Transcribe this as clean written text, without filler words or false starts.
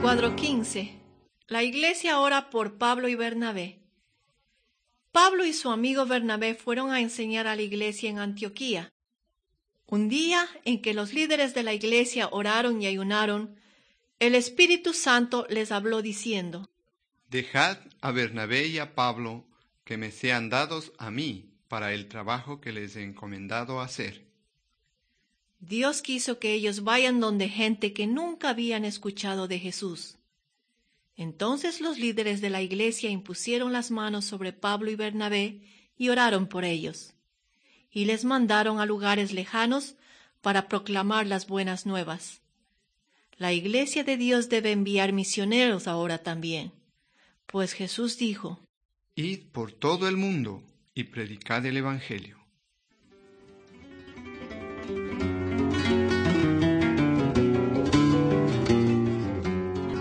Cuadro 15. La iglesia ora por Pablo y Bernabé. Pablo y su amigo Bernabé fueron a enseñar a la iglesia en Antioquía. Un día en que los líderes de la iglesia oraron y ayunaron, el Espíritu Santo les habló diciendo: Dejad a Bernabé y a Pablo, que me sean dados a mí para el trabajo que les he encomendado hacer. Dios quiso que ellos vayan donde gente que nunca habían escuchado de Jesús. Entonces los líderes de la iglesia impusieron las manos sobre Pablo y Bernabé y oraron por ellos. Y les mandaron a lugares lejanos para proclamar las buenas nuevas. La iglesia de Dios debe enviar misioneros ahora también, pues Jesús dijo: Id por todo el mundo y predicad el Evangelio.